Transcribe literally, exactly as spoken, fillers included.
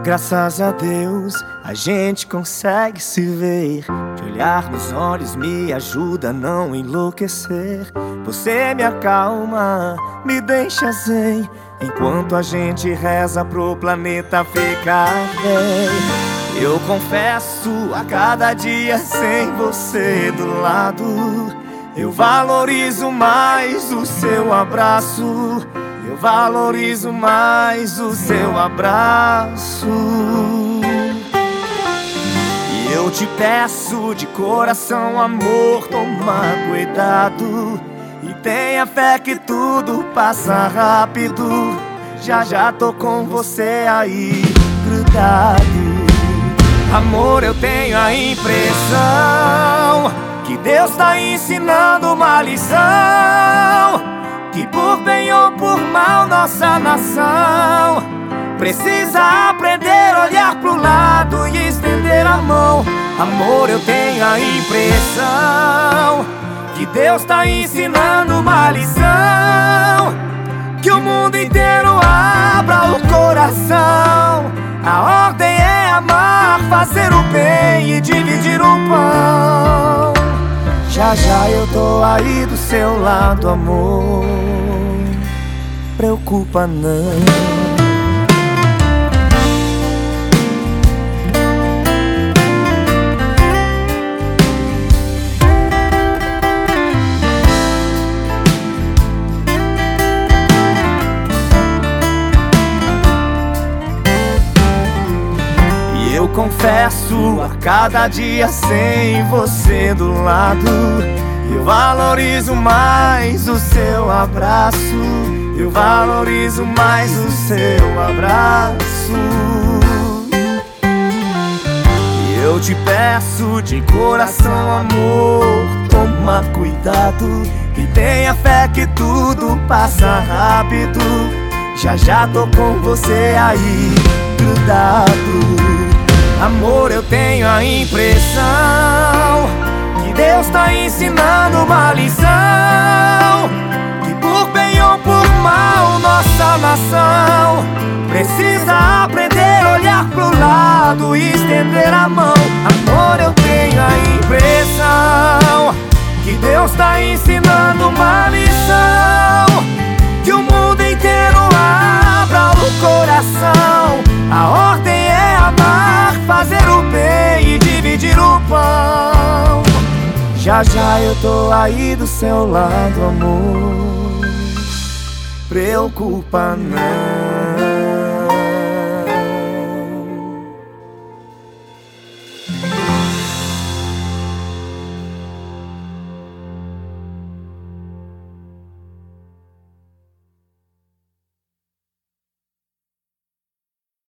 Graças a Deus a gente consegue se ver. De olhar nos olhos me ajuda a não enlouquecer. Você me acalma, me deixa zen, enquanto a gente reza pro planeta ficar bem. Eu confesso, a cada dia sem você do lado, eu valorizo mais o seu abraço. Eu valorizo mais o seu abraço. E eu te peço de coração, amor, toma cuidado e tenha fé que tudo passa rápido. Já já tô com você aí, grudado. Amor, eu tenho a impressão que Deus tá ensinando uma lição, que por bem ou por mal nossa nação precisa aprender a olhar pro lado e estender a mão. Amor, eu tenho a impressão que Deus tá ensinando uma lição, que o mundo inteiro abra o coração. A ordem é amar, fazer o bem e dividir o pão. Já já eu tô aí do seu lado, amor, preocupa não. E eu confesso, a cada dia sem você do lado, eu valorizo mais o seu abraço. Eu valorizo mais o seu abraço. E eu te peço de coração, amor, toma cuidado e tenha fé que tudo passa rápido. Já já tô com você aí, grudado. Amor, eu tenho a impressão que Deus tá ensinando uma lição, que por bem ou por mal nossa nação precisa aprender a olhar pro lado e estender a mão. Amor, eu tenho a impressão que Deus tá ensinando uma lição, que o mundo inteiro abra o coração. A ordem é amar, fazer o bem e dividir o pão. Já já eu tô aí do seu lado, amor, preocupa não.